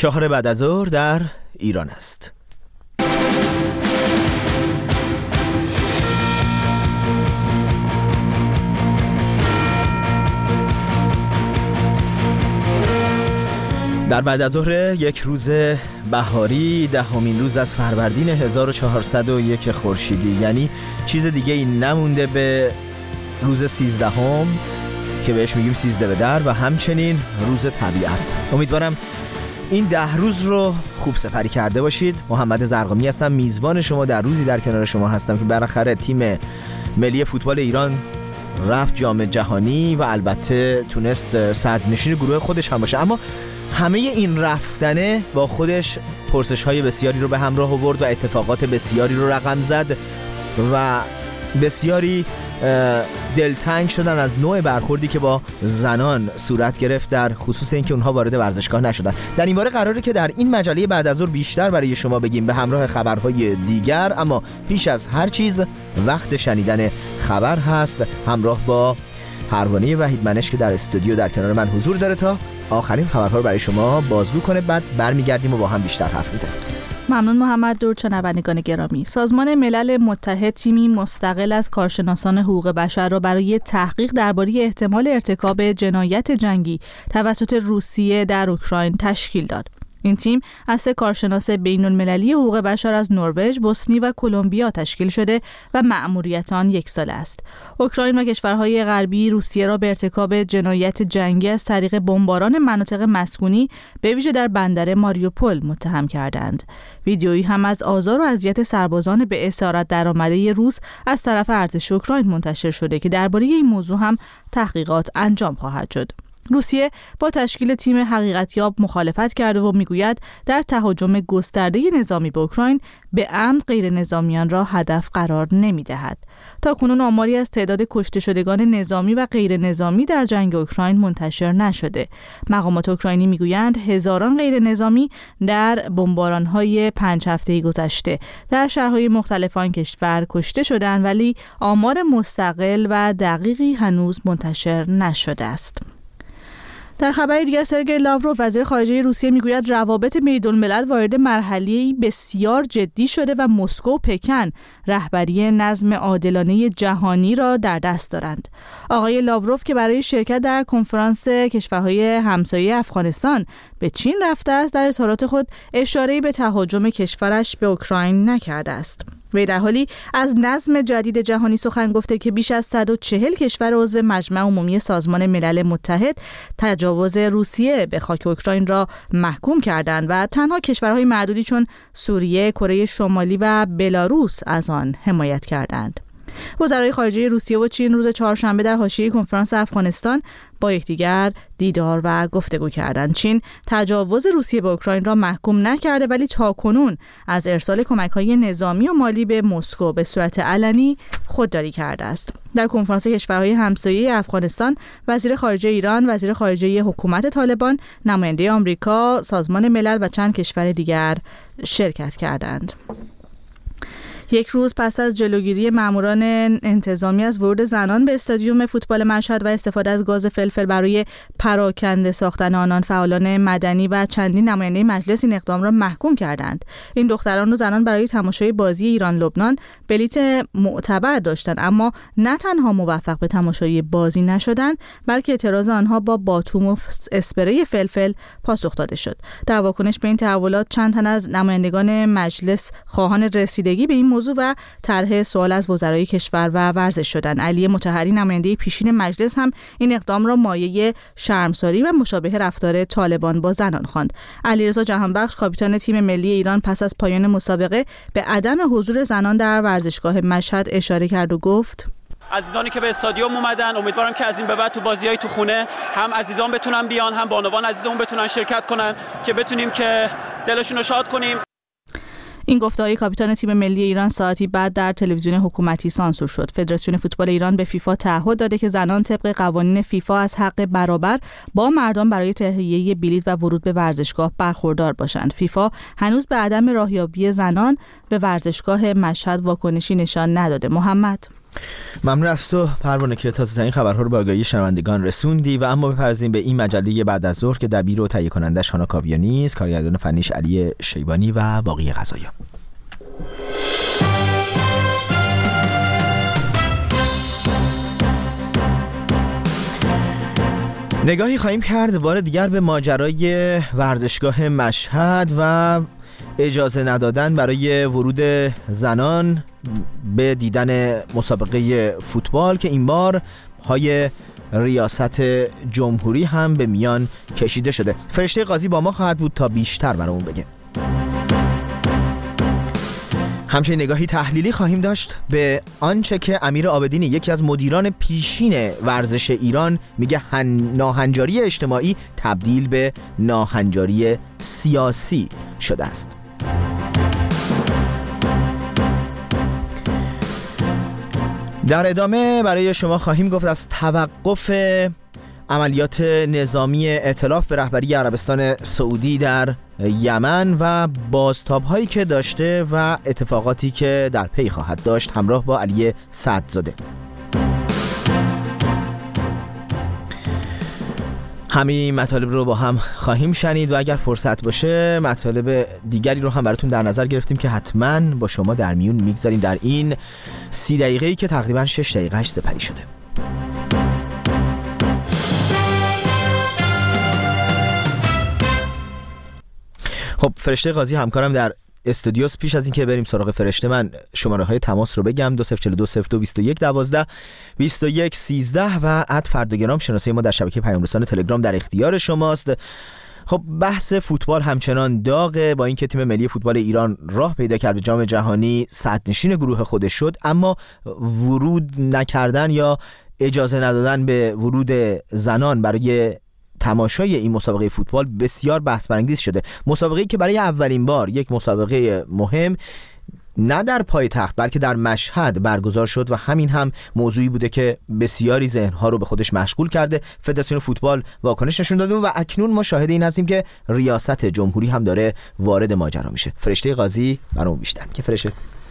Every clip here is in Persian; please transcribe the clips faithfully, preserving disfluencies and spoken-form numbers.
چهار بعد از ظهر در ایران است. در بعد از ظهر یک روز بهاری، دهمین روز از فروردین هزار و چهارصد و یک خورشیدی، یعنی چیز دیگه ای نمونده به روز سیزدهم که بهش میگیم سیزده به در و همچنین روز طبیعت. امیدوارم این ده روز رو خوب سپری کرده باشید. محمد زرقامی هستم، میزبان شما در روزی در کنار شما هستم که بالاخره تیم ملی فوتبال ایران رفت جام جهانی و البته تونست صدرنشین گروه خودش هم باشه، اما همه این رفتنه با خودش پرسش‌های بسیاری رو به همراه آورد و اتفاقات بسیاری رو رقم زد و بسیاری دلتنگ شدن از نوع برخوردی که با زنان صورت گرفت، در خصوص اینکه اونها وارد ورزشگاه نشدن. در این باره قراره که در این مجله بعد از ظهر بیشتر برای شما بگیم به همراه خبرهای دیگر، اما پیش از هر چیز وقت شنیدن خبر هست همراه با پروانه وحیدمنش که در استودیو در کنار من حضور داره تا آخرین خبرها رو برای شما بازگو کنه. بعد برمیگردیم و با هم بیشتر حرف میزنیم. ممنون محمد. دور شنوندگان گرامی، سازمان ملل متحد تیمی مستقل از کارشناسان حقوق بشر را برای تحقیق درباره احتمال ارتکاب جنایت جنگی توسط روسیه در اوکراین تشکیل داد. این تیم از سه کارشناس بین‌المللی حقوق بشر از نروژ، بوسنی و کلمبیا تشکیل شده و مأموریت آن یک سال است. اوکراین و کشورهای غربی روسیه را به ارتکاب جنایت جنگی از طریق بمباران مناطق مسکونی به ویژه در بندر ماریوپول متهم کردند. ویدیویی هم از آزار و اذیت سربازان به اسارت درآمده روس از طرف ارتش اوکراین منتشر شده که درباره این موضوع هم تحقیقات انجام خواهد شد. روسیه با تشکیل تیم حقیقتیاب مخالفت کرده و میگوید در تهاجم گسترده نظامی به اوکراین به عمد غیر نظامیان را هدف قرار نمیدهد. تا کنون آماری از تعداد کشته شدگان نظامی و غیر نظامی در جنگ اوکراین منتشر نشده. مقامات اوکراینی میگویند هزاران غیر نظامی در بمباران‌های پنج هفته‌ای گذشته در شهرهای مختلف آن کشور کشته شدند، ولی آمار مستقل و دقیقی هنوز منتشر نشده است. در خبری دیگر، سرگئی لاوروف وزیر خارجه روسیه میگوید روابط بین‌الملل وارد مرحله‌ای بسیار جدی شده و مسکو و پکن رهبری نظم عادلانه جهانی را در دست دارند. آقای لاوروف که برای شرکت در کنفرانس کشورهای همسایه افغانستان به چین رفته است، در اظهارات خود اشاره‌ای به تهاجم کشورش به اوکراین نکرده است. وی در حالی از نظم جدید جهانی سخن گفته که بیش از صد و چهل کشور عضو مجمع عمومی سازمان ملل متحد تجاوز روسیه به خاک اوکراین را محکوم کردند و تنها کشورهای معدودی چون سوریه، کره شمالی و بلاروس از آن حمایت کردند. وزرای خارجه روسیه و چین روز چهارشنبه در حاشیه کنفرانس افغانستان با یکدیگر دیدار و گفتگو کردند. چین تجاوز روسیه به اوکراین را محکوم نکرده، ولی تاکنون از ارسال کمک‌های نظامی و مالی به مسکو به صورت علنی خودداری کرده است. در کنفرانس کشورهای همسایه افغانستان، وزیر خارجه ایران، وزیر خارجه حکومت طالبان، نماینده آمریکا، سازمان ملل و چند کشور دیگر شرکت کردند. یک روز پس از جلوگیری ماموران انتظامی از ورود زنان به استادیوم فوتبال مشهد و استفاده از گاز فلفل برای پراکنده ساختن آنان، فعالان مدنی و چندین نماینده مجلس این اقدام را محکوم کردند. این دختران و زنان برای تماشای بازی ایران لبنان بلیت معتبر داشتند، اما نه تنها موفق به تماشای بازی نشدند، بلکه اعتراض آنها با باتوم و اسپری فلفل پاسخ داده شد. در واکنش به این تحولات چند تن از نمایندگان مجلس خواهان رسیدگی به این موضوع و طرح سوال از وزرای کشور و ورزش شدند. علی مطهری نماینده پیشین مجلس هم این اقدام را مایه شرمساری و مشابه رفتار طالبان با زنان خواند. علیرضا جهانبخش کاپیتان تیم ملی ایران پس از پایان مسابقه به عدم حضور زنان در ورزشگاه مشهد اشاره کرد و گفت: عزیزانی که به استادیوم اومدن، امیدوارم که از این به بعد تو بازی‌های تو خونه هم عزیزان بتونن بیان، هم بانوان عزیزمون بتونن شرکت کنن که بتونیم که دلشون رو شاد کنیم. این گفته‌های کاپیتان تیم ملی ایران ساعتی بعد در تلویزیون حکومتی سانسور شد. فدراسیون فوتبال ایران به فیفا تعهد داده که زنان طبق قوانین فیفا از حق برابر با مردان برای تهیه بلیط و ورود به ورزشگاه برخوردار باشند. فیفا هنوز به عدم راهیابی زنان به ورزشگاه مشهد واکنشی نشان نداده. محمد ممنون از تو پروانه که تازه ترین خبرها رو به آگاهی شنوندگان رسوندی. و اما بپرزیم به این مجله بعد از ظهر که دبیر و تهیه کنندش هانا کاویانی است، کارگردان فنیش علی شیبانی و باقی قضایا. نگاهی خواهیم کرد بار دیگر به ماجرای ورزشگاه مشهد و اجازه ندادن برای ورود زنان به دیدن مسابقه فوتبال که این بار های ریاست جمهوری هم به میان کشیده شده. فرشته قاضی با ما خواهد بود تا بیشتر برامون بگه. همچنین نگاهی تحلیلی خواهیم داشت به آنچه که امیر عابدینی یکی از مدیران پیشین ورزش ایران میگه هن... ناهنجاری اجتماعی تبدیل به ناهنجاری سیاسی شده است. در ادامه برای شما خواهیم گفت از توقف عملیات نظامی ائتلاف به رهبری عربستان سعودی در یمن و بازتاب‌هایی که داشته و اتفاقاتی که در پی خواهد داشت، همراه با علی سعدزاده. همین مطالب رو با هم خواهیم شنید و اگر فرصت باشه مطالب دیگری رو هم براتون در نظر گرفتیم که حتما با شما در میون میگذاریم در این سی دقیقه‌ای که تقریبا شش دقیقه‌اش سپری شده. خب فرشته قاضی همکارم در استودیوس. پیش از اینکه بریم سراغ فرشته من شماره های تماس رو بگم: دو صفر چهار دو صفر دو بیست و یک دوازده بیست و یک سیزده و ات فردگرام شناسه ما در شبکه پیام رسان تلگرام در اختیار شماست. خب بحث فوتبال همچنان داغه، با اینکه تیم ملی فوتبال ایران راه پیدا کرد به جام جهانی، صدرنشین گروه خودش شد، اما ورود نکردن یا اجازه ندادن به ورود زنان برای تماشای این مسابقه فوتبال بسیار بحث برانگیز شده. مسابقه‌ای که برای اولین بار یک مسابقه مهم نه در پایتخت بلکه در مشهد برگزار شد و همین هم موضوعی بوده که بسیاری ذهن‌ها رو به خودش مشغول کرده. فدراسیون فوتبال واکنش نشون داده و اکنون ما شاهد این هستیم که ریاست جمهوری هم داره وارد ماجرا میشه. فرشته قاضی برام بیشتر که فرشته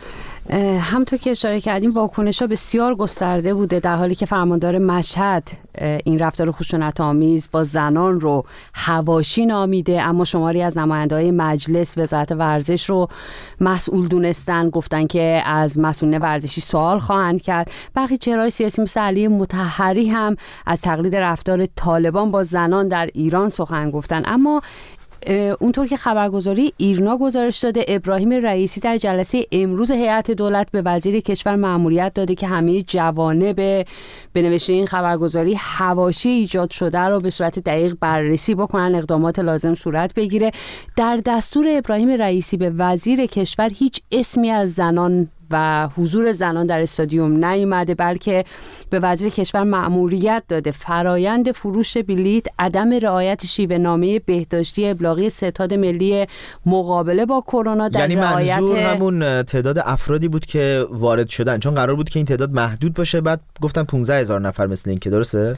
همونطور که اشاره کردیم واکنش‌ها بسیار گسترده بوده، در حالی که فرماندار مشهد این رفتار خشونت‌آمیز با زنان رو حواشی نامیده، اما شماری از نماینده‌های مجلس وزارت ورزش رو مسئول دونستن، گفتن که از مسئولین ورزشی سوال خواهند کرد. برخی چهره‌های سیاسی مثل علی مطهری هم از تقلید رفتار طالبان با زنان در ایران سخن گفتن. اما اونطور که خبرگزاری ایرنا گزارش داده، ابراهیم رئیسی در جلسه امروز هیئت دولت به وزیر کشور مأموریت داده که همه جوانب به نوشته این خبرگزاری حواشی ایجاد شده رو به صورت دقیق بررسی بکنن، اقدامات لازم صورت بگیره. در دستور ابراهیم رئیسی به وزیر کشور هیچ اسمی از زنان و حضور زنان در استادیوم نیامده، بلکه به وزیر کشور مأموریت داده فرایند فروش بلیت، عدم رعایت شیوه نامه بهداشتی ابلاغی ستاد ملی مقابله با کرونا در یعنی رعایت، منظور همون تعداد افرادی بود که وارد شدن، چون قرار بود که این تعداد محدود باشه، بعد گفتن پانزده هزار نفر مثل این که درسته؟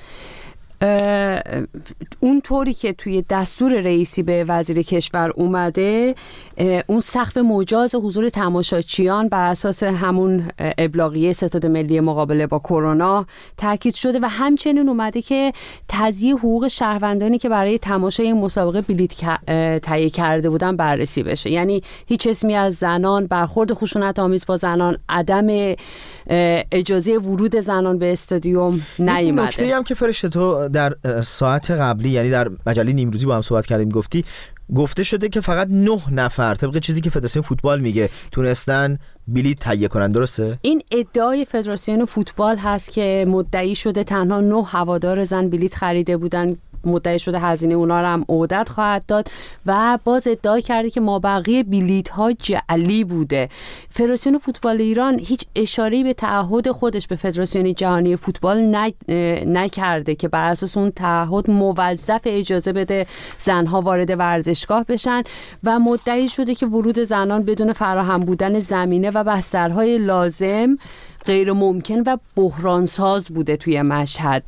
اون طوری که توی دستور رئیسی به وزیر کشور اومده، اون سقف مجاز حضور تماشاچیان بر اساس همون ابلاغیه ستاد ملی مقابله با کرونا تاکید شده و همچنین اومده که تضییع حقوق شهروندانی که برای تماشای مسابقه بلیت تهیه کرده بودن بررسی بشه. یعنی هیچ اسمی از زنان، برخورد خشونت‌آمیز با زنان، عدم اجازه ورود زنان به استادیوم نیامده. نکته‌ای هم که فرشته تو در ساعت قبلی، یعنی در مجله نیمروزی با هم صحبت کردیم، گفتی گفته شده که فقط نه نفر طبق چیزی که فدراسیون فوتبال میگه تونستن بلیت تهیه کنن، درسته؟ این ادعای فدراسیون فوتبال هست که مدعی شده تنها نه هوادار زن بلیت خریده بودن، مدعی شده هزینه اونا رو هم عودت خواهد داد و باز ادعا کرده که مابقی بلیت ها جعلی بوده. فدراسیون فوتبال ایران هیچ اشاره‌ای به تعهد خودش به فدراسیون جهانی فوتبال نکرده که بر اساس اون تعهد موظف اجازه بده زنها وارد ورزشگاه بشن و مدعی شده که ورود زنان بدون فراهم بودن زمینه و بسترهای لازم غیر ممکن و بحرانساز بوده توی مشهد.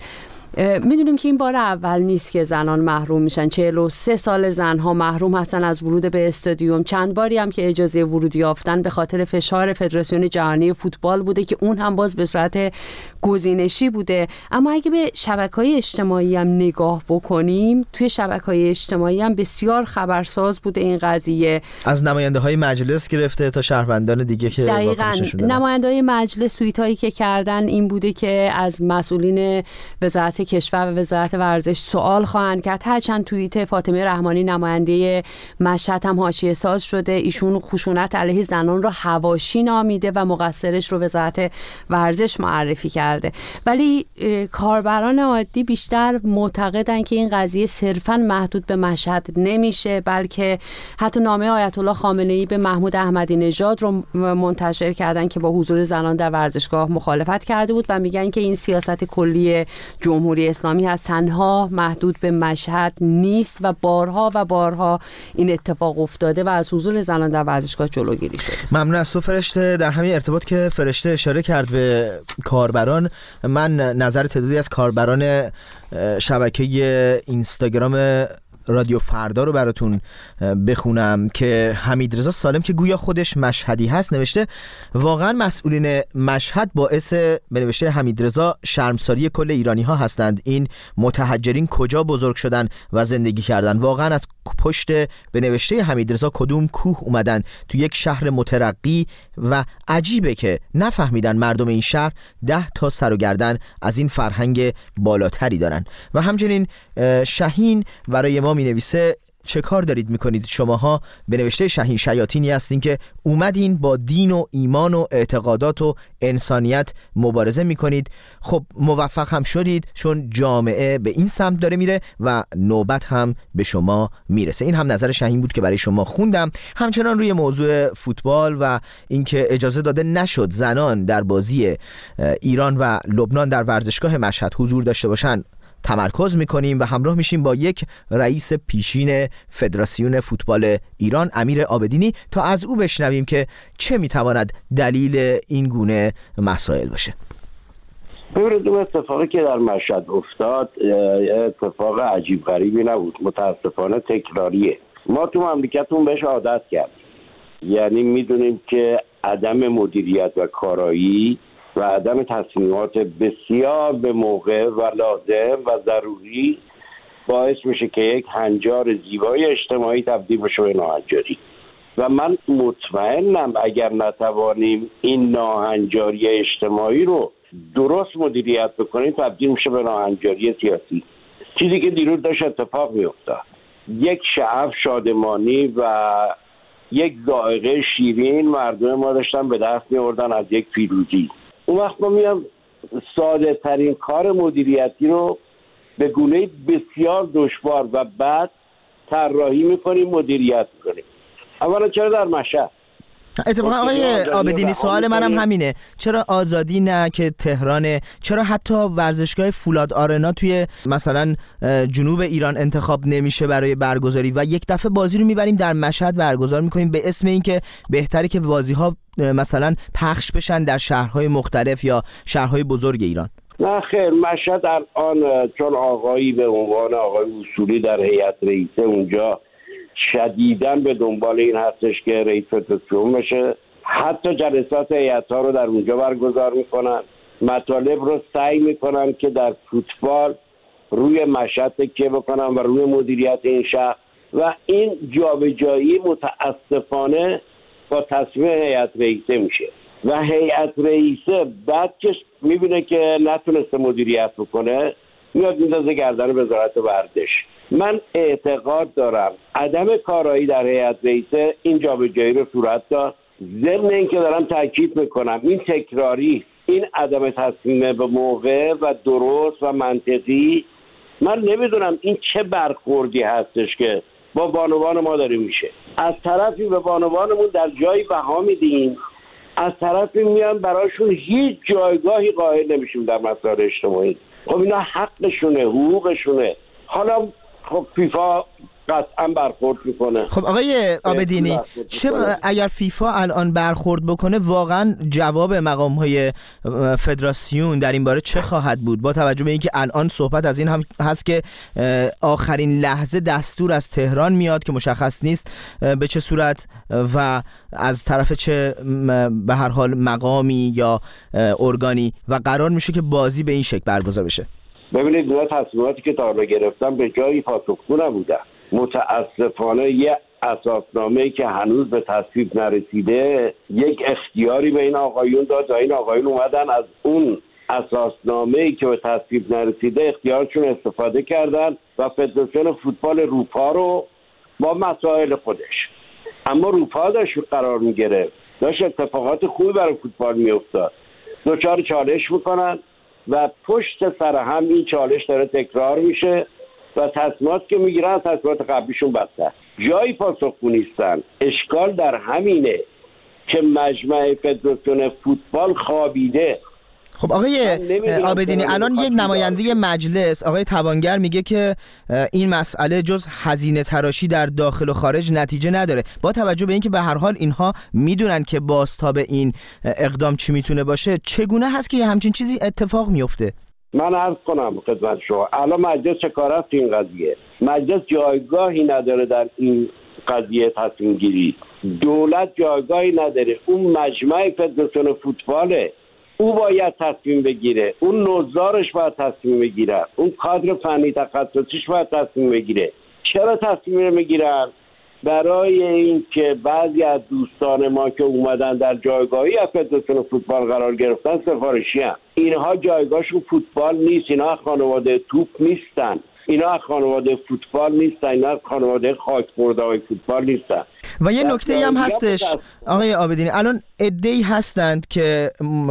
میدونیم که این بار اول نیست که زنان محروم میشن. چهل و سه سال زنها محروم هستن از ورود به استادیوم. چند باری هم که اجازه ورود یافتن به خاطر فشار فدراسیون جهانی فوتبال بوده که اون هم باز به صورت گزینشی بوده. اما اگه به شبکه‌های اجتماعی هم نگاه بکنیم، توی شبکه‌های اجتماعی هم بسیار خبرساز بوده این قضیه، از نماینده‌های مجلس گرفته تا شهروندان دیگه که واکنششون دادن. نماینده‌های مجلس توییتایی که کردن این بوده که از مسئولین وزارت کشور و وزارت ورزش سوال خواهند کرد. هرچند توییت فاطمه رحمانی نماینده مشهد هم حاشیه ساز شده، ایشون خشونت علیه زنان رو حواشی نامیده و مقصرش رو وزارت ورزش معرفی کرده. ولی کاربران عادی بیشتر معتقدن که این قضیه صرفاً محدود به مشهد نمیشه، بلکه حتی نامه آیت الله خامنه‌ای به محمود احمدی نژاد رو منتشر کردن که با حضور زنان در ورزشگاه مخالفت کرده بود و میگن که این سیاست کلی جمهوری اسلامی هست، تنها محدود به مشهد نیست و بارها و بارها این اتفاق افتاده و از حضور زنان در ورزشگاه جلوگیری شده. ممنون از تو فرشته. در همین ارتباط که فرشته اشاره کرد به کاربران، من نظر تعدادی از کاربران شبکه اینستاگرام رادیو فردا رو براتون بخونم که حمیدرضا سالم که گویا خودش مشهدی هست نوشته: واقعا مسئولین مشهد باعث، به نوشته حمیدرضا، شرمساری کل ایرانی ها هستند. این متهجرین کجا بزرگ شدن و زندگی کردن؟ واقعا از پشت، به نوشته حمیدرضا، کدوم کوه اومدن تو یک شهر مترقی و عجیبه که نفهمیدن مردم این شهر ده تا سر و گردن از این فرهنگ بالاتری دارن. و همچنین شاهین برای ما می نویسه: چه کار دارید میکنید شماها؟ به نوشته شاهین شیاطینی هستین که اومدین با دین و ایمان و اعتقادات و انسانیت مبارزه میکنید. خب موفق هم شدید، چون جامعه به این سمت داره میره و نوبت هم به شما میرسه. این هم نظر شاهین بود که برای شما خوندم. همچنان روی موضوع فوتبال و اینکه اجازه داده نشد زنان در بازی ایران و لبنان در ورزشگاه مشهد حضور داشته باشن تمرکز میکنیم و همراه میشیم با یک رئیس پیشین فدراسیون فوتبال ایران، امیر عابدینی، تا از او بشنویم که چه میتواند دلیل این گونه مسائل باشه. ببینید، اون اتفاقی که در مشهد افتاد اتفاق عجیب غریبی نبود، متاسفانه تکراریه. ما تو مملکتمون بهش عادت کردیم، یعنی میدونیم که عدم مدیریت و کارایی و عدم تصمیمات بسیار به موقع و لازم و ضروری باعث میشه که یک هنجار زیبای اجتماعی تبدیل بشه به ناهنجاری. و من مطمئنم اگر نتوانیم این ناهنجاری اجتماعی رو درست مدیریت بکنیم تبدیل میشه به ناهنجاری سیاسی. چیزی که دیروز داشت اتفاق میافتاد، یک شعف شادمانی و یک ذائقه شیرین مردم ما داشتن به دست می‌آوردن از یک پیروزی. اون وقت ما میام ساده ترین کار مدیریتی رو به گونه بسیار دشوار و بعد طراحی میکنیم، مدیریت میکنیم. اولا چرا در مشهد؟ اتفاقا آقای عابدینی سوال منم همینه، چرا آزادی نه که تهرانه؟ چرا حتی ورزشگاه فولاد آرنا توی مثلا جنوب ایران انتخاب نمیشه برای برگزاری و یک دفعه بازی رو میبریم در مشهد برگزار میکنیم به اسم اینکه بهتره که بازی ها مثلا پخش بشن در شهرهای مختلف یا شهرهای بزرگ ایران؟ نه خیر، مشهد الان چون آقایی به عنوان آقای اصولی در هیئت رئیسه اونجا شدیداً به دنبال این هستش که رئیس فدراسیون بشه، حتی جلسات هیئت‌ها رو در اونجا برگزار میکنن، مطالب رو سعی میکنن که در فوتبال روی مشهد تکیه بکنن و روی مدیریت این شهر و این جابجایی متاسفانه با تصمیم هیئت رئیسه میشه و هیئت رئیسه بعد که میبینه که نتونسته مدیریت بکنه میاد میندازه گردن وزارت ورزش. من اعتقاد دارم عدم کارایی در هیئت رئیسه این جابجایی رو صورت داد. ضمن اینکه دارم تاکید میکنم این تکراری، این عدم تصمیم به موقع و درست و منطقی، من نمیدونم این چه برخوردی هستش که با بانوان ما داره میشه. از طرفی به بانوانمون در جایی بها میدیم، از طرفی میان براشون هیچ جایگاهی قائل نمیشیم در مسائل اجتماعی. خب اینا حقشونه، حقوقشونه. حالا خب فیفا قطعا برخورد میکنه. خب آقای عابدینی، چه اگر فیفا الان برخورد بکنه واقعا جواب مقام‌های فدراسیون در این باره چه خواهد بود، با توجه به اینکه الان صحبت از این هم هست که آخرین لحظه دستور از تهران میاد که مشخص نیست به چه صورت و از طرف چه به هر حال مقامی یا ارگانی و قرار میشه که بازی به این شکل برگزار بشه؟ ببینید اینا تصمیماتی که تا حالا گرفتن به جایی پاسخگو نبودن. متاسفانه یه اساسنامه‌ای که هنوز به تصویب نرسیده یک اختیاری به این آقایون داد و این آقایون اومدن از اون اساسنامه‌ای که به تصویب نرسیده اختیارشون استفاده کردن و فدراسیون فوتبال روپا رو با مسائل خودش، اما روپا داشت قرار می‌گرفت، داشت اتفاقات خوبی برای فوتبال می‌افتاد، دوچار چالش میکنن و پشت سر هم این چالش داره تکرار میشه و تصمیمات که میگیرن تصمیمات قبلیشون بدتر. جایی پاسخگو نیستن. اشکال در همینه که مجمع فدراسیون فوتبال خوابیده. خب آقای عابدینی، الان یک نماینده مجلس آقای توانگر میگه که این مسئله جز هزینه تراشی در داخل و خارج نتیجه نداره. با توجه به اینکه به هر حال اینها میدونن که بازتاب این اقدام چی میتونه باشه، چگونه هست که همچین چیزی اتفاق میفته؟ من عرض کنم خدمت شما، الان مجلس چه کار است این قضیه؟ مجلس جایگاهی نداره در این قضیه تصمیم گیری. دولت جایگاهی نداره. اون مجمع فدراسیون فوتباله، او باید تصمیم بگیره، اون نوزارش باید تصمیم بگیره، اون کادر فنی تخصصیش باید تصمیم بگیره. چرا تصمیم میگیرن؟ برای اینکه بعضی از دوستان ما که اومدن در جایگاهی از فدراسیون فوتبال قرار گرفتن سفارشی هم. اینها جایگاهشون فوتبال نیست، اینها خانواده توپ نیستن، اینا خانواده فوتبال نیستن، اینا خانواده خاک‌خورده‌های فوتبال نیستن. و یه نکته هم هستش آقای عابدینی، الان عده‌ای هستند که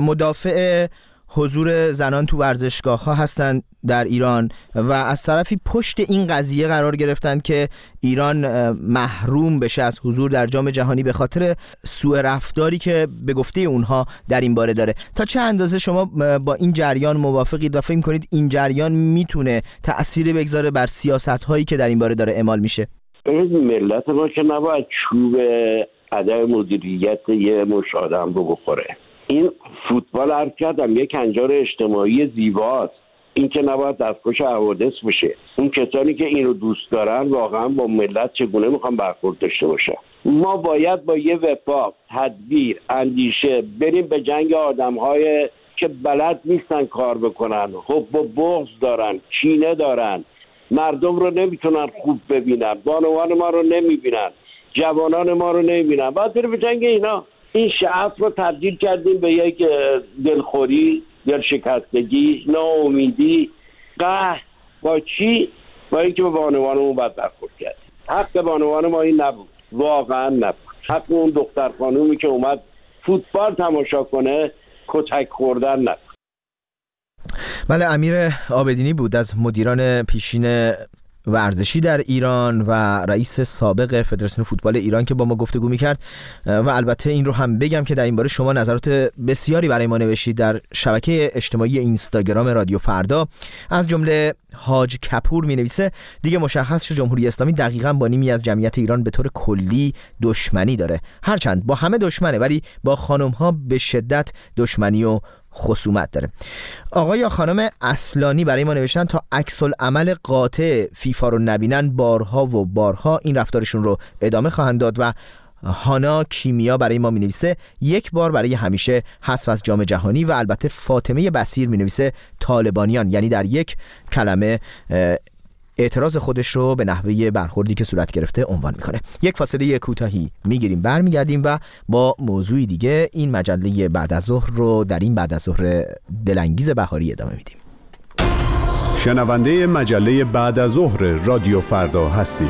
مدافع حضور زنان تو ورزشگاه‌ها هستند در ایران و از طرفی پشت این قضیه قرار گرفتند که ایران محروم بشه از حضور در جام جهانی به خاطر سوء رفتاری که به گفته اونها در این باره داره. تا چه اندازه شما با این جریان موافقید و فکر می‌کنید این جریان میتونه تأثیری بگذاره بر سیاست‌هایی که در این باره داره اعمال میشه؟ این ملت ما که نباید چوب عدم مدیریت یه مش آدم رو بخوره. این فوتبال عرض کردم یک هنجار اجتماعی زیباست، این که نباید دستخوش حوادث بشه. اون کسانی که این رو دوست دارن واقعا با ملت چگونه میخوان برخورد داشته باشن. ما باید با یه وفاق، تدبیر، اندیشه بریم به جنگ آدم‌های که بلد نیستن کار بکنن، خب با بغض دارن، کینه دارن، مردم رو نمیتونن خوب ببینن، بانوان ما رو نمیبینن، جوانان ما رو نمیبینن. باید بریم به جنگ اینا. این شعف رو تبدیل کردیم به یک دلخوری، دلشکستگی، ناامیدی، قهر. با چی؟ با اینکه به بانوانمون باید برخورد کردیم. حق بانوان ما این نبود، واقعا نبود. حق اون دختر خانومی که اومد فوتبال تماشا کنه کتک خوردن نبود. بله، امیر عابدینی بود از مدیران پیشین ورزشی در ایران و رئیس سابق فدراسیون فوتبال ایران که با ما گفتگو می‌کرد. و البته این رو هم بگم که در این باره شما نظرات بسیاری برای ما نوشتید در شبکه اجتماعی اینستاگرام رادیو فردا. از جمله حاج کپور می‌نویسه دیگه مشخص شد جمهوری اسلامی دقیقاً با نیمی از جمعیت ایران به طور کلی دشمنی داره. هرچند با همه دشمنه ولی با خانم‌ها به شدت دشمنی و خصومت داره. آقای یا خانم اصلانی برای ما نوشتن تا عکس العمل قاطع فیفا رو نبینن بارها و بارها این رفتارشون رو ادامه خواهند داد. و هانا کیمیا برای ما می‌نویسه یک بار برای همیشه حذف از جام جهانی. و البته فاطمه بصیر می‌نویسه طالبانیان، یعنی در یک کلمه اعتراض خودش رو به نحوه برخوردی که صورت گرفته عنوان میکنه. یک فاصله کوتاهی میگیریم، برمیگردیم و با موضوعی دیگه این مجله بعد از ظهر رو در این بعد از ظهر دلانگیز بهاری ادامه میدیم. شنونده مجله بعد از ظهر رادیو فردا هستید.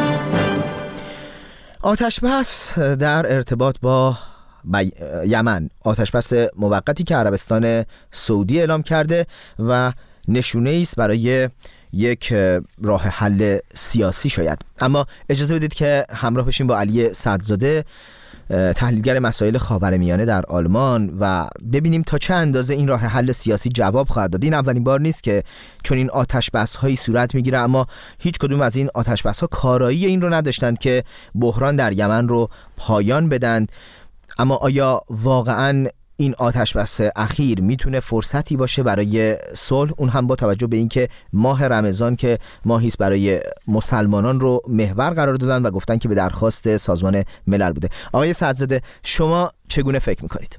آتشبس در ارتباط با یمن، آتشبس موقتی که عربستان سعودی اعلام کرده و نشونه است برای یک راه حل سیاسی شاید. اما اجازه بدید که همراه بشیم با علی سدزاده، تحلیلگر مسائل خاورمیانه در آلمان، و ببینیم تا چه اندازه این راه حل سیاسی جواب خواهد داد. این اولین بار نیست که چون این آتش بس هایی صورت میگیره، اما هیچ کدوم از این آتش بس ها کارایی این رو نداشتند که بحران در یمن رو پایان بدن. اما آیا واقعاً این آتش بس اخیر میتونه فرصتی باشه برای صلح، اون هم با توجه به اینکه ماه رمضان که ماهی است برای مسلمانان رو محور قرار دادن و گفتن که به درخواست سازمان ملل بوده. آقای سدزاده، شما چگونه فکر میکنید؟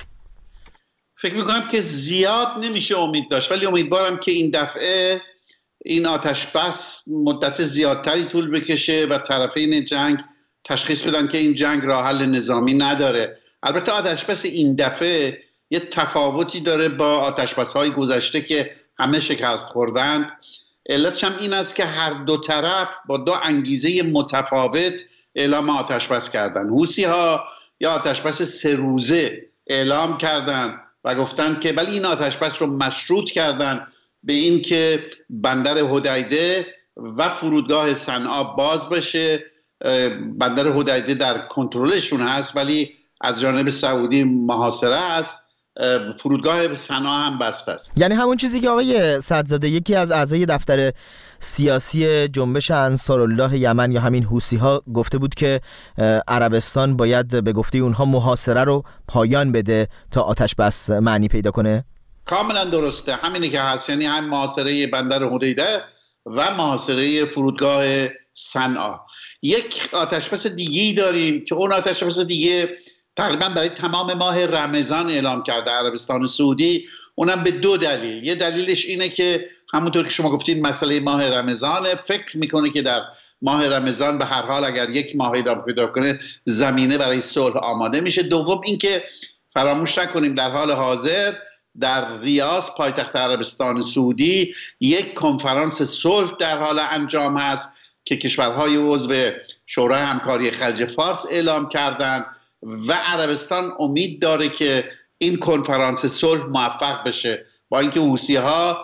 فکر میکنم که زیاد نمیشه امید داشت، ولی امیدوارم که این دفعه این آتش بس مدت زیادتری طول بکشه و طرفین جنگ تشخیص بدن که این جنگ راه حل نظامی نداره. البته آتش بس این دفعه یه تفاوتی داره با آتش بس های گذشته که همه شکست خوردن. علتش هم این است که هر دو طرف با دو انگیزه متفاوت اعلام آتش بس کردن. حوثی ها یا آتش بس سه روزه اعلام کردن و گفتن که ولی این آتش بس رو مشروط کردن به این که بندر حدیده و فرودگاه صنعا باز بشه. بندر حدیده در کنترلشون هست ولی از جانب سعودی محاصره است. فرودگاه صنعا هم بسته است. یعنی همون چیزی که آقای سدزاده، یکی از اعضای دفتر سیاسی جنبش انصارالله یمن یا همین حوثی ها، گفته بود که عربستان باید به گفته اونها محاصره رو پایان بده تا آتش بس معنی پیدا کنه. کاملا درسته، همینی که هست. یعنی هم محاصره بندر حدیده و محاصره فرودگاه صنعا. یک آتش بس دیگه‌ای داریم که اون آتش بس دیگه تقریبا برای تمام ماه رمضان اعلام کرده عربستان سعودی. اونم به دو دلیل. یه دلیلش اینه که همونطور که شما گفتید مسئله ماه رمضانه، فکر میکنه که در ماه رمضان به هر حال اگر یک ماه ادامه پیدا کنه زمینه برای صلح آماده میشه. دوم اینکه فراموش نکنیم در حال حاضر در ریاض پایتخت عربستان سعودی یک کنفرانس صلح در حال انجام هست که کشورهای عضو شورای همکاری خلیج فارس اعلام کردند و عربستان امید داره که این کنفرانس صلح موفق بشه. با اینکه حوثی‌ها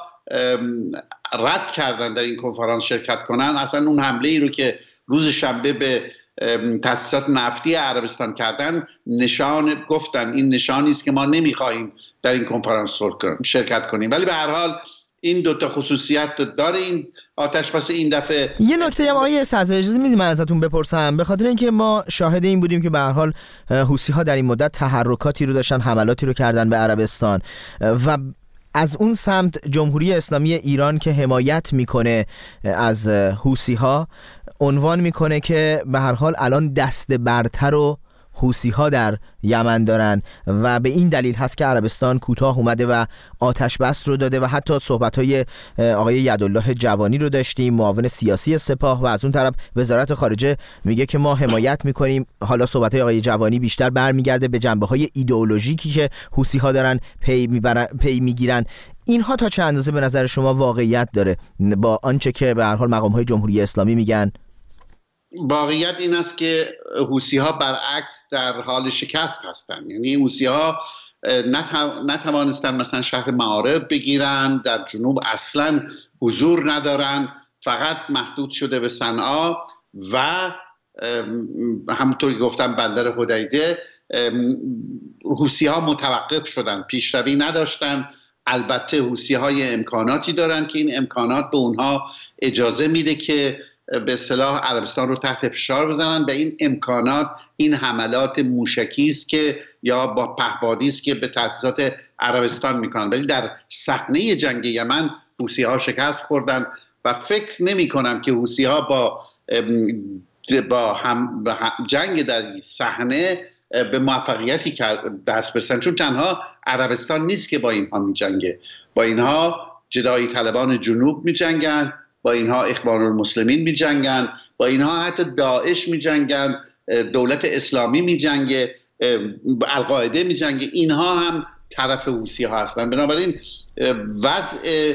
رد کردن در این کنفرانس شرکت کنن، اصلا اون حمله ای رو که روز شنبه به تأسیسات نفتی عربستان کردن نشان گفتن این نشانی است که ما نمیخواهیم در این کنفرانس صلح شرکت کنیم. ولی به هر حال این دوتا خصوصیت داره این آتش بس این دفعه. یه نکته هم آقای سدزاده اجازه میدید من ازتون بپرسم، به خاطر اینکه ما شاهد این بودیم که به هر حال حوثی ها در این مدت تحرکاتی رو داشتن، حملاتی رو کردن به عربستان و از اون سمت جمهوری اسلامی ایران که حمایت میکنه از حوثی ها عنوان میکنه که به هر حال الان دست برتر و حوثی ها در یمن دارن و به این دلیل هست که عربستان کوتاه اومده و آتش بس رو داده. و حتی صحبت های آقای یدالله جوانی رو داشتیم، معاون سیاسی سپاه، و از اون طرف وزارت خارجه میگه که ما حمایت میکنیم. حالا صحبت های آقای جوانی بیشتر برمیگرده به جنبه های ایدئولوژیکی که حوثی ها دارن پی میبرن پی میگیرن. اینها تا چه اندازه به نظر شما واقعیت داره با آنچه که به هر حال مقام های جمهوری اسلامی میگن؟ واقعیت این است که حوثی‌ها برعکس در حال شکست هستند. یعنی حوثی‌ها نتوانستن مثلا شهر معارف بگیرن، در جنوب اصلا حضور ندارن، فقط محدود شده به صنعا و همونطور که گفتم بندر حدیده. حوثی‌ها متوقف شدن، پیشروی نداشتن. البته حوثی‌های امکاناتی دارن که این امکانات به اونها اجازه میده که به اصطلاح عربستان رو تحت فشار بزنن. به این امکانات این حملات موشکی است که یا با پهپادی است که به تأسیسات عربستان میکنن. ولی در صحنه جنگ یمن حوثی‌ها شکست خوردن و فکر نمی کنم که حوثی‌ها با با هم جنگ در صحنه به موفقیتی دست برسن، چون تنها عربستان نیست که با اینها می جنگه. با اینها جدایی طلبان جنوب می جنگن، با اینها اخوان المسلمین می جنگن، با اینها حتی داعش می جنگن، دولت اسلامی می جنگه، القاعده می جنگه. اینها هم طرف حوثی ها هستن. بنابراین وضع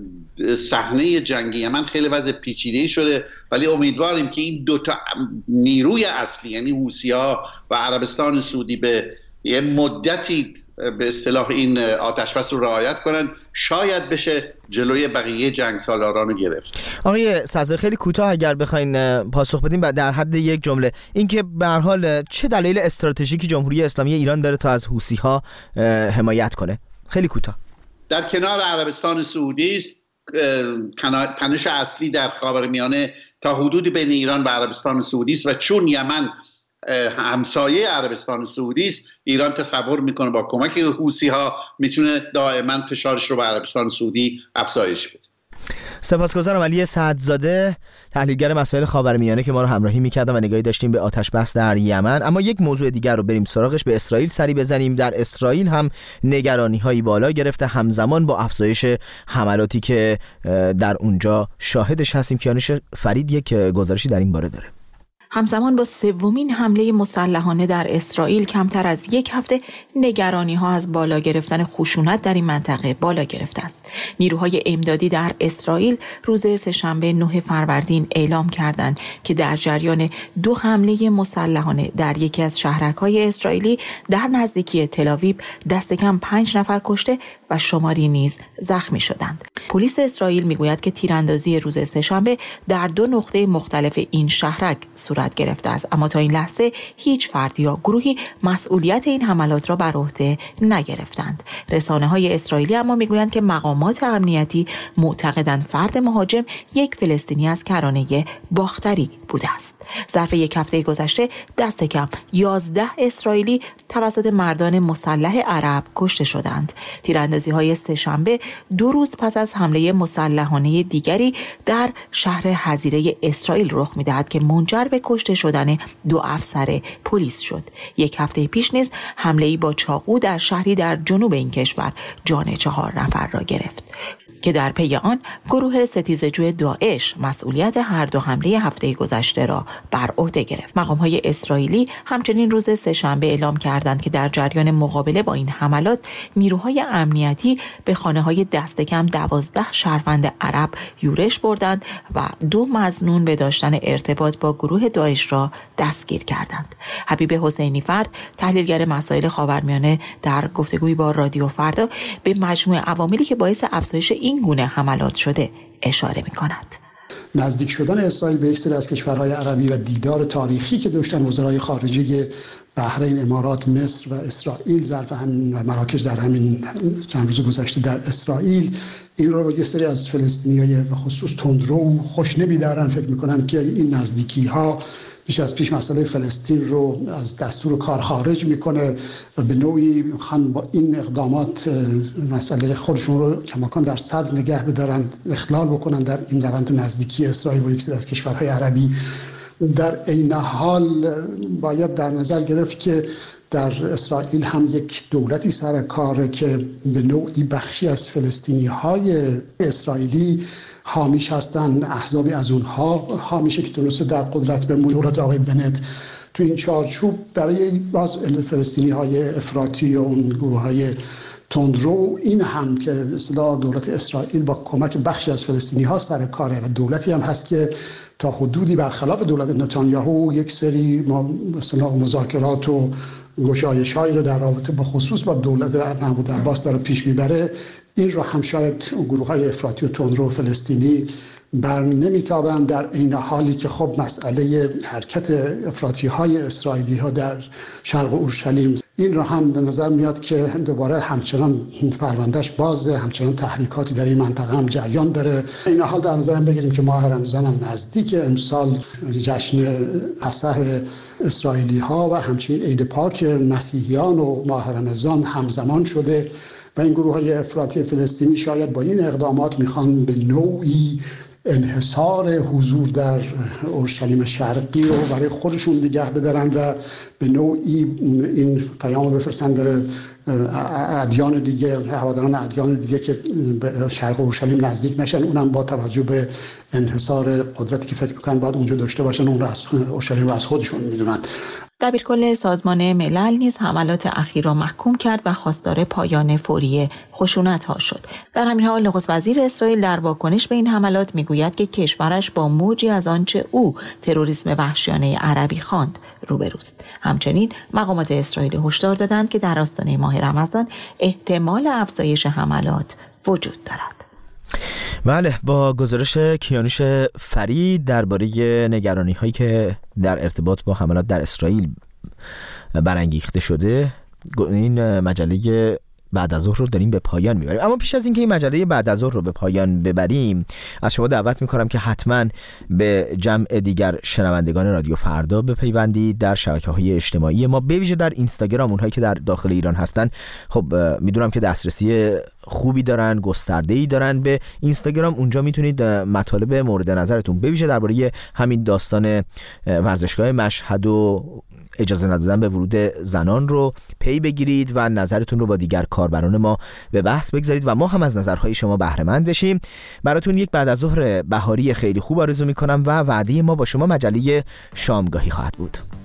صحنه جنگی یمن خیلی وضع پیچیده‌ای شده، ولی امیدواریم که این دوتا نیروی اصلی یعنی حوثی ها و عربستان سعودی به یه مدتی به اصطلاح این آتشبس رو رعایت کنن، شاید بشه جلوی بقیه جنگ سالاران رو گرفت. آقای سرزایی خیلی کوتاه اگر بخواین پاسخ بدیم در حد یک جمله، اینکه به هر حال چه دلایل استراتژیکی جمهوری اسلامی ایران داره تا از حوثی‌ها حمایت کنه؟ خیلی کوتاه. در کنار عربستان سعودی است. تنش اصلی در خاورمیانه تا حدودی بین ایران و عربستان سعودی است و چون یمن همسایه عربستان سعودی است، ایران تصور میکنه با کمک حوثی‌ها میتونه دائما فشارش رو به عربستان سعودی افزایش بده. سپاسگزارم علی سعدزاده، تحلیلگر مسائل خاورمیانه که ما رو همراهی می‌کردن و نگاهی داشتیم به آتش بس در یمن. اما یک موضوع دیگر رو بریم سراغش، به اسرائیل سری بزنیم. در اسرائیل هم نگرانی‌هایی بالا گرفته همزمان با افزایش حملاتی که در اونجا شاهدش هستیم. کیانوش فرید یک گزارشی در این باره داره. همزمان با سومین حمله مسلحانه در اسرائیل کمتر از یک هفته نگرانی‌ها از بالا گرفتن خشونت در این منطقه بالا گرفته است. نیروهای امدادی در اسرائیل روز سه‌شنبه نه فروردین اعلام کردند که در جریان دو حمله مسلحانه در یکی از شهرک‌های اسرائیلی در نزدیکی تل‌آویو دست کم پنج نفر کشته و شماری نیز زخمی شدند. پلیس اسرائیل میگوید که تیراندازی روز سه‌شنبه در دو نقطه مختلف این شهرک صورت گرفته است، اما تا این لحظه هیچ فرد یا گروهی مسئولیت این حملات را بر عهده نگرفتند. رسانه‌های اسرائیلی اما میگویند که مقامات امنیتی معتقدند فرد مهاجم یک فلسطینی از کرانه باختری بوده است. ظرف یک هفته گذشته دست کم یازده اسرائیلی توسط مردان مسلح عرب کشته شدند. تیراندازی‌های سه‌شنبه دو روز پس از حمله مسلحانه دیگری در شهر حظیره اسرائیل رخ می‌دهد که منجر به کشته شدن دو افسر پلیس شد. یک هفته پیش نیز حمله‌ای با چاقو در شهری در جنوب این کشور جان چهار نفر را گرفت که در پی آن گروه ستیزجوی داعش مسئولیت هر دو حمله هفته گذشته را بر عهده گرفت. مقام‌های اسرائیلی همچنین روز سه‌شنبه اعلام کردند که در جریان مقابله با این حملات نیروهای امنیتی به خانه‌های دست کم دوازده شهروند عرب یورش بردند و دو مظنون به داشتن ارتباط با گروه داعش را دستگیر کردند. حبیب حسینی فرد، تحلیلگر مسائل خاورمیانه، در گفتگویی با رادیو فردا به مجموعه عواملی که باعث افزایش این گونه حملات شده اشاره می‌کند. نزدیک شدن اسرائیل به یک سری از کشورهای عربی و دیدار تاریخی که داشتن وزرای خارجه بحرین، امارات، مصر و اسرائیل ظرف همین و مراکش در همین چند روز گذشته در اسرائیل، این رو یک سری از فلسطینیای به خصوص تندرو خوش نمی‌دارن. فکر می‌کنن که این نزدیکی‌ها بیش از پیش مسئله فلسطین رو از دستور کار خارج میکنه و به نوعی میخوان با این اقدامات مسئله خودشون رو کماکان در صدر نگه بدارن، اخلال بکنن در این روند نزدیکی اسرائیل با یک سری از کشورهای عربی. در عین حال باید در نظر گرفت که در اسرائیل هم یک دولتی سر کاره که به نوعی بخشی از فلسطینی های اسرائیلی حامیش هستن، احزابی از اونها حامیشه که تونسته در قدرت به دولت آقای بنت تو این چارچوب برای باز فلسطینی های افراطی و اون گروه های تندرو، این هم که اصلا دولت اسرائیل با کمک بخشی از فلسطینی ها سر کاره و دولتی هم هست که تا حدودی برخلاف دولت نتانیاهو یک سری مثلا مذاکرات و گشایش هایی رو در رابطه با خصوص با دولت محمود عباس داره پیش میبره. این رو هم شاید گروه های افراطی و تندرو فلسطینی بر نمیتابند، در این حالی که خب مسئله حرکت افراطی های اسرائیلی ها در شرق اورشلیم، این رو هم به نظر میاد که دوباره همچنان پروندهش بازه، همچنان تحریکاتی در این منطقه هم جریان داره. این حال در نظرم بگیریم که ماه رمضان هم نزدیک، امسال جشن پسح اسرائیلی ها و همچنین عید پاک مسیحیان و ماه رمضان همزمان شده و این گروه های افراطی فلسطینی شاید با این اقدامات میخوان به نوعی انحصار حضور در اورشلیم شرقی رو برای خودشون نگه بدارن و به نوعی این پیام بفرستن به ادیان دیگه، هواداران ادیان دیگه که به شرق اورشلیم نزدیک نشن، اونم با توجه به انحصار قدرتی که فکر میکنن باید اونجا داشته باشن، اون رو از اورشلیم رو از خودشون میدونن. دبیرکل سازمان ملل نیز حملات اخیر را محکوم کرد و خواستار پایان فوری خشونت‌ها شد. در همین حال نخست وزیر اسرائیل در واکنش به این حملات میگوید که کشورش با موجی از آنچه او تروریسم وحشیانه عربی خواند روبروست. همچنین مقامات اسرائیلی هشدار دادند که در آستانه ماه رمضان احتمال افزایش حملات وجود دارد. بله، با گزارش کیانوش فرید درباره نگرانی هایی که در ارتباط با حملات در اسرائیل برانگیخته شده، این مجله بعد از ظهر رو داریم به پایان میبریم. اما پیش از اینکه این مجله بعد از ظهر رو به پایان ببریم، از شما دعوت میکنم که حتما به جمع دیگر شنوندگان رادیو فردا بپیوندید در شبکه‌های اجتماعی ما، به ویژه در اینستاگرام. اونهایی که در داخل ایران هستن خب میدونم که دسترسی خوبی دارن، گسترده‌ای دارن به اینستاگرام. اونجا میتونید مطالب مورد نظرتون به ویژه درباره همین داستان ورزشگاه مشهد و اجازه ندادن به ورود زنان رو پی بگیرید و نظرتون رو با دیگر کاربران ما به بحث بگذارید و ما هم از نظرهای شما بهره مند بشیم. براتون یک بعد از ظهر بهاری خیلی خوب آرزو میکنم و وعده ما با شما مجله شامگاهی خواهد بود.